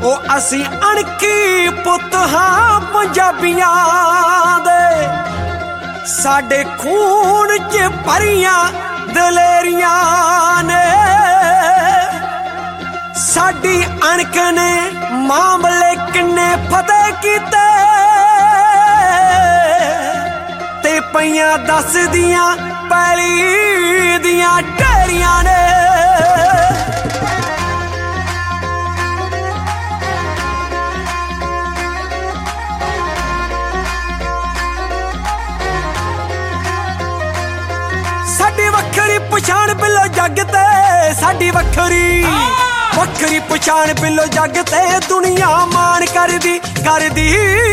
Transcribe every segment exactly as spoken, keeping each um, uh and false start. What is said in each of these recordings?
ओ असी अणकी पुत हां पंजाबियां दे, साडे खून च भरियां दलेरियां ने। साडी अणक ने मामले किन्ने फतेह कीते, ते पईयां दस दियां पैली दियां ढेरियां ने। साडी वखरी पछाण बिलो जग ते, साडी वखरी वखरी पछाण बिलो जग ते, दुनिया मान करदी करदी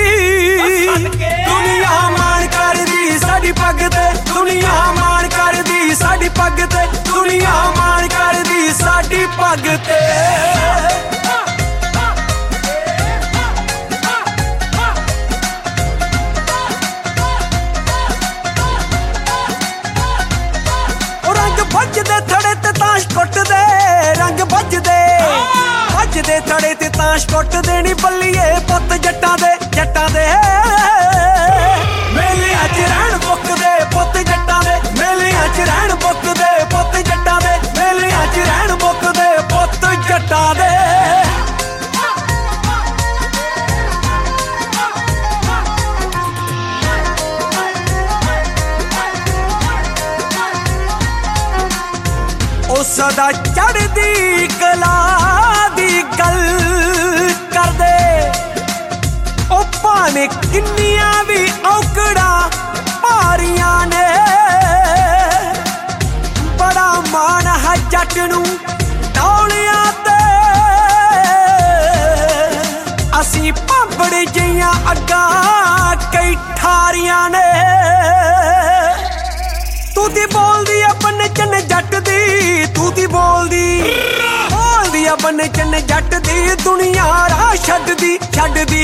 दुनिया मान करदी साडी पग ते, दुनिया मान करदी साडी पग ते, दुनिया मान करदी साडी पग ते। भजदे थड़े ते ताश कुटदे, रंग भजदे भजदे थड़े ते ताश कुटदे नी बल्लिए पुत जट्टां दे जट्टां दे। मेलियां च रहण मुकदे पुत जट्टां दे, मेलियां च रहण मुकदे पुत जट्टां दे, मेलियां च रहण मुकदे पुत जट्टां दे। सदा चढ़दी कला दी गल करदे, ओ भावें किन्नियां भी औकड़ा भारियां ने। बड़ा मान है जट नूं डौलियां ते, असीं भांबड़ जियां अग्गां कई ठारियां ने। तू दी बोलदी अपने चन जट दी, तू दी बोलदी बोलदी अपने चन जट दी, दुनिया राह छड्डदी छड्डदी।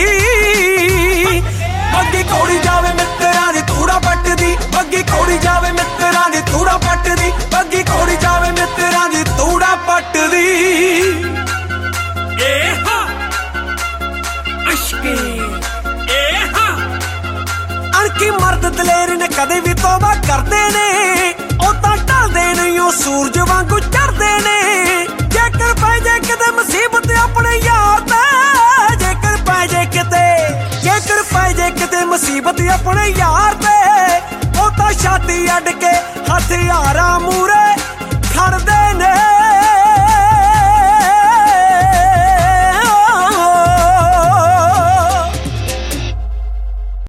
बग्गी कोड़ी जावे मित्तरां दी तूड़ा पटदी, बग्गी कोड़ी जावे मित्तरां दी तूड़ा पटदी, बग्गी कोड़ी जावे मित्तरां दी तूड़ा पटदी। ए हा अशके ए हा अणकी मर्द दलेर ने कदे भी तौबा करदे ने, ओ तां ढलदे नहीं ओ सूरज वांगू चढ़दे ने। जेकर पै जे किते मुसीबत अपने यार ते, जेकर पै जे किते जेकर पै जे किते मुसीबत अपने यार ते, ओ तां छाती अड्ड के हथियारां मूरे